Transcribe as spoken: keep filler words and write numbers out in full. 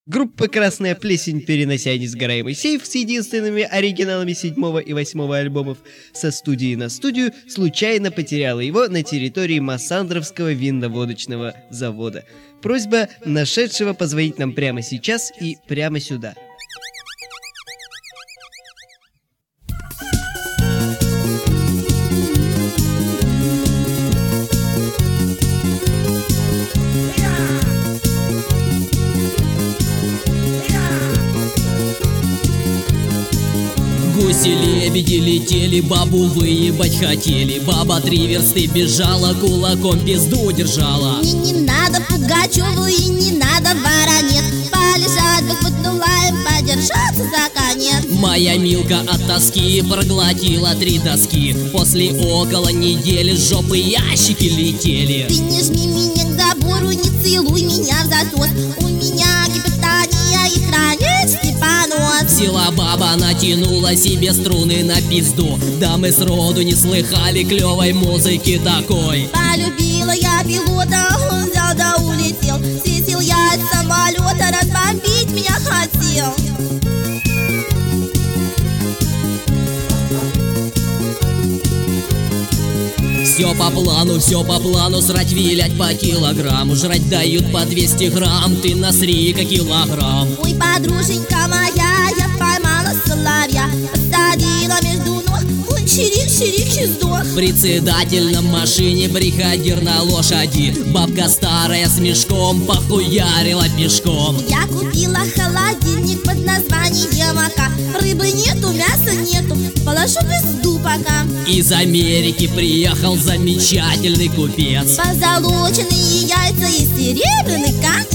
Группа «Красная плесень», перенося несгораемый сейф с единственными оригиналами седьмого и восьмого альбомов со студии на студию, случайно потеряла его на территории Массандровского винно-водочного завода. Просьба нашедшего позвонить нам прямо сейчас и прямо сюда. Гуси-лебеди летели, бабу выебать хотели. Баба три версты бежала, кулаком пизду держала. Мне не надо Пугачеву и не надо Воронец. Полежать бы хоть нулаем, подержаться за конец. Моя Милка от тоски проглотила три доски. После около недели с жопы ящики летели. Ты не жми меня к забору, не целуй меня в засос. У меня гипертония и хронический понос. Взяла баба, натянула себе струны на пизду. Да мы сроду не слыхали клевой музыки такой. Полюбила я пилота, он взял да улетел. Сидел я от самолета, разбомбить меня хотел. Все по плану, все по плану, срать вилять по килограмму. Жрать дают по двести грамм, ты насри-ка килограмм. Ой, подруженька моя, я поймала соловья, посадила между ног, он чирик-чирик и сдох. Председатель на машине, бригадир на лошади. Бабка старая с мешком похуярила пешком. Я купила холодильник под названием АК. Рыбы нету, мяса нету, положу пизду пока. Из Америки приехал замечательный купец. Позолоченные яйца и серебряный конец.